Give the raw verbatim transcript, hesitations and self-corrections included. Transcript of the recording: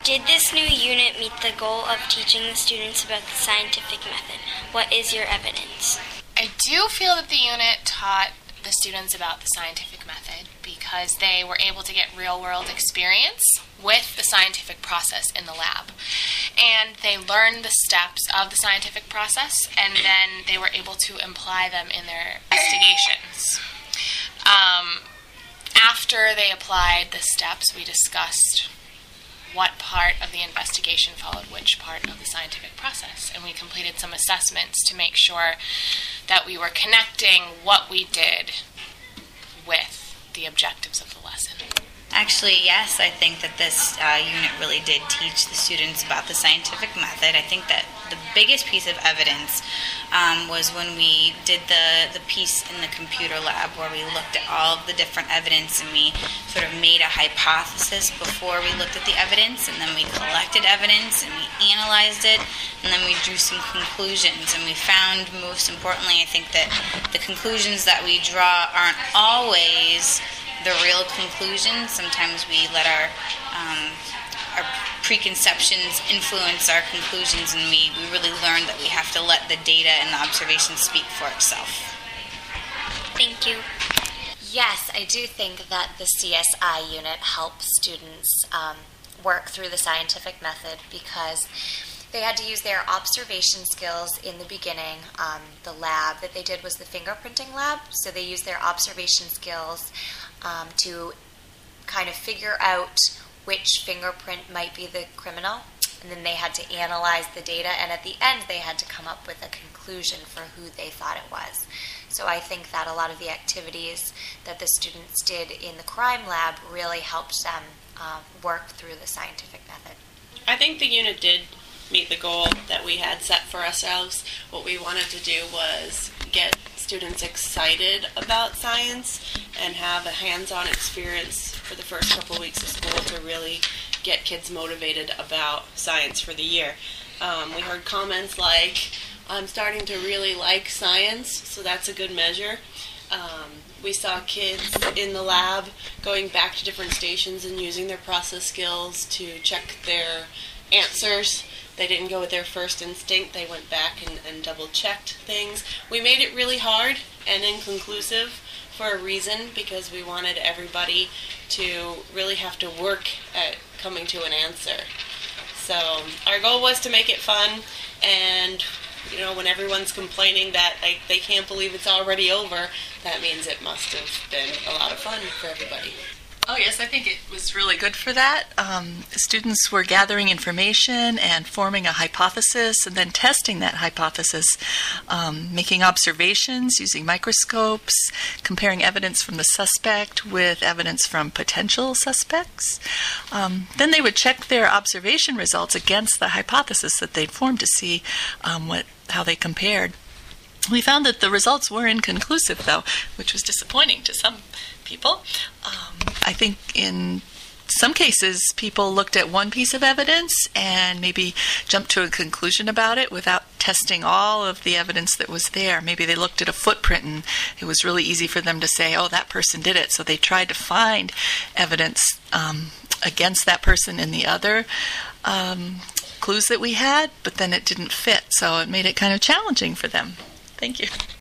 Did this new unit meet the goal of teaching the students about the scientific method? What is your evidence? I do feel that the unit taught the students about the scientific method because they were able to get real-world experience with the scientific process in the lab. And they learned the steps of the scientific process, and then they were able to apply them in their investigations. Um, after they applied the steps, we discussed what part of the investigation followed which part of the scientific process. And we completed some assessments to make sure that we were connecting what we did with the objectives of the lesson. Actually, yes, I think that this uh, unit really did teach the students about the scientific method. I think that the biggest piece of evidence um, was when we did the, the piece in the computer lab where we looked at all of the different evidence and we sort of made a hypothesis before we looked at the evidence, and then we collected evidence and we analyzed it, and then we drew some conclusions. And we found, most importantly, I think that the conclusions that we draw aren't always the real conclusions. Sometimes we let our um, our preconceptions influence our conclusions, and we, we really learned that we have to let the data and the observations speak for itself. Thank you. Yes, I do think that the C S I unit helps students um, work through the scientific method because they had to use their observation skills in the beginning. Um, the lab that they did was the fingerprinting lab, so they used their observation skills um, to kind of figure out which fingerprint might be the criminal, and then they had to analyze the data, and at the end they had to come up with a conclusion for who they thought it was. So I think that a lot of the activities that the students did in the crime lab really helped them uh, work through the scientific method. I think the unit did meet the goal that we had set for ourselves. What we wanted to do was get students excited about science and have a hands-on experience for the first couple of weeks of school to really get kids motivated about science for the year. Um, we heard comments like, I'm starting to really like science, so that's a good measure. Um, we saw kids in the lab going back to different stations and using their process skills to check their answers. They didn't go with their first instinct. They went back and, and double-checked things. We made it really hard and inconclusive for a reason, because we wanted everybody to really have to work at coming to an answer. So our goal was to make it fun, and you know, when everyone's complaining that like, they can't believe it's already over, that means it must have been a lot of fun for everybody. Oh yes, I think it was really good for that. Um, students were gathering information and forming a hypothesis and then testing that hypothesis, um, making observations using microscopes, comparing evidence from the suspect with evidence from potential suspects. Um, then they would check their observation results against the hypothesis that they'd formed to see um, what how they compared. We found that the results were inconclusive, though, which was disappointing to some people. Um, I think in some cases, people looked at one piece of evidence and maybe jumped to a conclusion about it without testing all of the evidence that was there. Maybe they looked at a footprint and it was really easy for them to say, oh, that person did it. So they tried to find evidence um, against that person in the other um, clues that we had, but then it didn't fit. So it made it kind of challenging for them. Thank you.